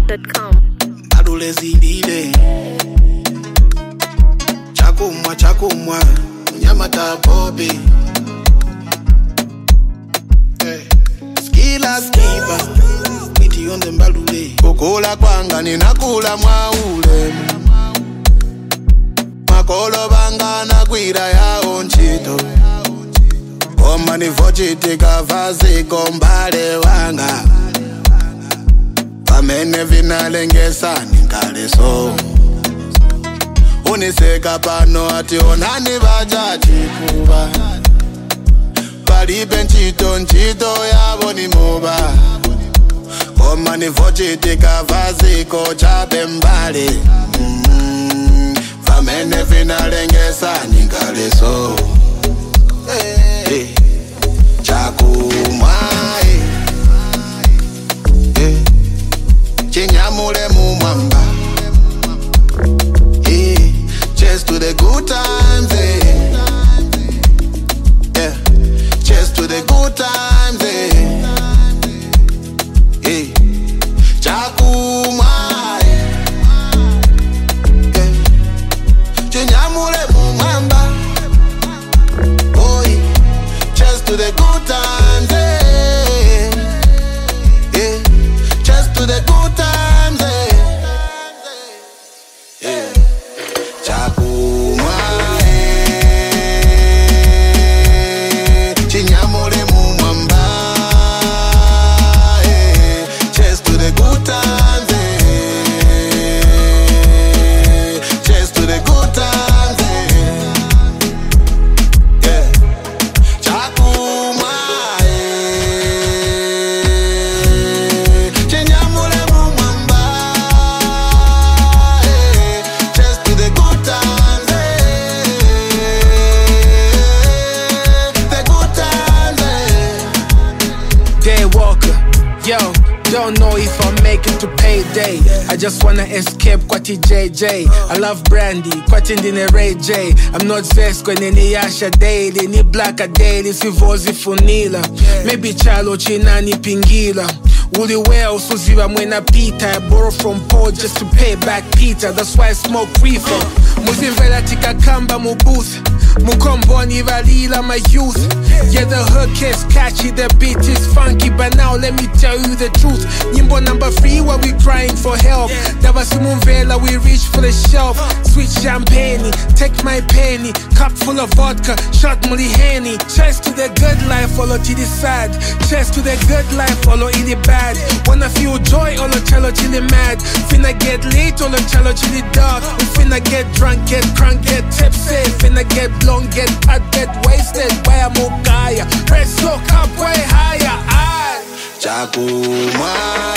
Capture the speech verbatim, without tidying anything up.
dot com. Adolezidile Chakumwa chakumwa Unyamata popi hey. Skila skiba Miti yonde mbalule Kukula kwanga ninakula mwaule Makolo banga na kwira ya onchito Oma nivochitika vazi kombale wanga Pamene vinalengesa ninkale so Uniseka pano ati onani vachachikuva Palibe nchito nchito yavo ni moba Oma nivochitika vazi kochape mbale mm, Pamene vinalengesa ninkale so hey, hey. Chakumwa hey. Hey. Chinyamule mumwamba hey. Cheers to the good times hey. Yeah. Cheers to the good times hey. Hey. Chakumwa hey. Chinyamule mumwamba oh, yeah. Cheers to the good times hey. Yeah. Cheers to the good times hey. Yeah. Chakumwa hey. Chinyamule mumwamba hey. Cheers to the good times hey. Cheers to the good times hey. Yeah. Chakumwa hey. Chinyamule mumwamba hey. Cheers to the good times hey. The good times hey. Daywalker, yo, don't know if I'll make it to payday. I just wanna escape kwati J J. I love brandy, kwati ndine Ray J. I'm not vexed kwenye ni Asha daily, ni black a daily, sivozi funila. Maybe chalo china ni pingila. Uli well, suziva mwena pita. I borrow from Paul just to pay back Peter. That's why I smoke reefer. Muzimvela tika kamba mu booth. Mukomboni valila my youth. Yeah, the hook is catchy, the beat is funky. But now let me tell you the truth. Nyimbo number three, where we crying for help. Davasimunvela, we reach for the shelf. Sweet champagne, take my penny. Cup full of vodka, shot muli henny. Cheers to the good life, follow to the sad. Cheers to the good life, follow in the bad. Wanna feel joy, all the cello chili mad. Finna get late, all the cello chili dark. We finna get drunk, get crunk, get tipsy. Finna get blown, get hot, get wasted. Why I'm Okaya, press so up way higher. I Chakumwa